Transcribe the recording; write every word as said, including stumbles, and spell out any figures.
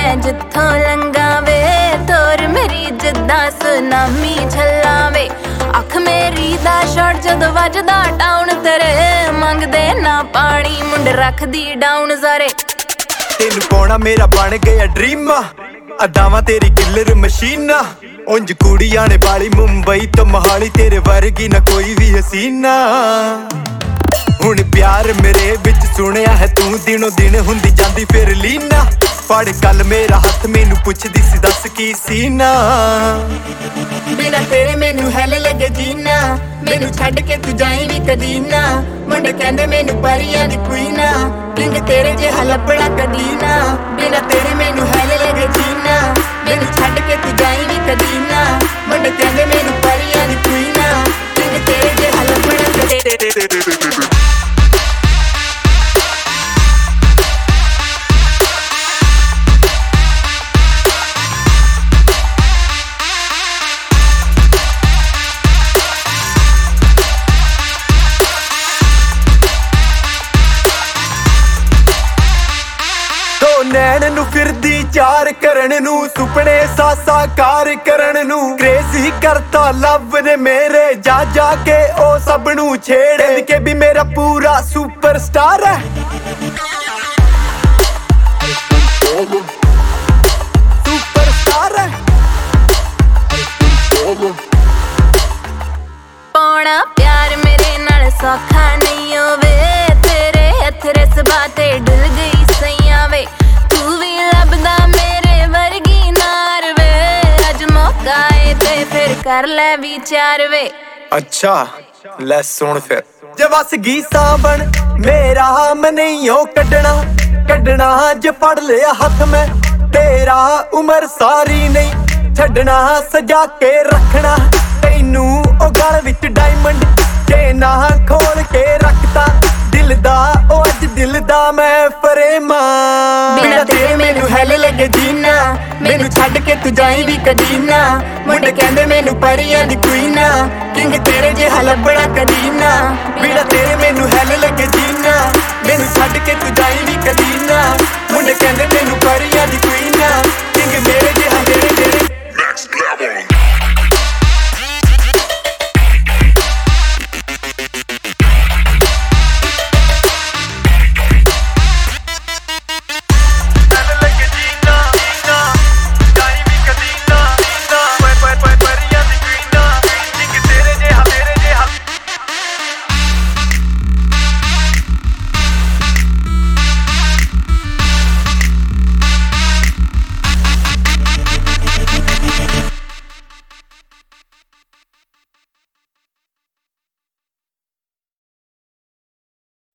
मैं जिथों लंघावे, तोर मेरी जिद्दां सुनामी झल्लावे। अख मेरी दा शॉट जदों वजदा टाउन तेरे, मंगदे ना पानी मुंड रखदी डाउन ज़ारे। तेनू पाउणा मेरा बन गया ड्रीम, अदावां तेरी किलर मशीना। उंज कुड़ी आने वाली मुंबई तो मोहाली, तेरे वर्गी ना कोई भी हसीना। हुण प्यार मेरे विच सुनिया है तू, दिनों दिन हुंदी जांदी फिर लीना। फड़ कल मेरा हथ मैनू पुछदी सी दस की सीना। बिना तेरे मैनू हैल लगे जीना, मैनू छड्ड के तू जाई भी कदी ना। मुंडे कहंदे मैनू परियां दी कोई ना, किंग तेरे जिहा लभना कदी ना। बिना तेरे मैनू हैल लगे जीना, मैनू छड्ड के तू जाई भी कदी ना। मुंडे कहंदे मैनू परियां दी कोई ना, किंग तेरे जिहा लभना कदी। नैन नू फिरदी चार करन नू, सुपने सासा कार करन नू। क्रेजी करता लव ने मेरे, जा जा के ओ सब नू छेड़े के भी मेरा पूरा सुपरस्टार है। सुपरस्टार है। पाउणा प्यार मेरे नाल सौखा नहीं होवे, तेरे हथ रसबा ते डुल गई सैयां वे। तू भी लभदा मेरे वर्गी नार वे, अज मौका ए ते फिर कर ले विचार वे। अच्छा ले सुन फिर, जे वस गई सावन मेरा मैं नहीं हो कड्डना कड्डना। जे फड़ लिया हथ में तेरा उम्र सारी नहीं छड्डना। सजा के रखना तैनू ओ गल विच डायमंड, जे ना खोल के रखता दिल दा ओ अज दिल दा मैं फरेमा। बिना तेरे मैनू हैल लगे जीना, मैनू छड्ड के तू जाई भी कदी ना। मुंडे कहंदे मैनू परियां दी कोई ना, किंग तेरे जिहा लभना कदी ना। बिना तेरे मैनू हैल लगे जीना, मैनू छड्ड के तू जाई भी कदी ना। मुंडे कहंदे मैनू परियां दी कोई ना, किंग मेरे जिहा तेरे तेरे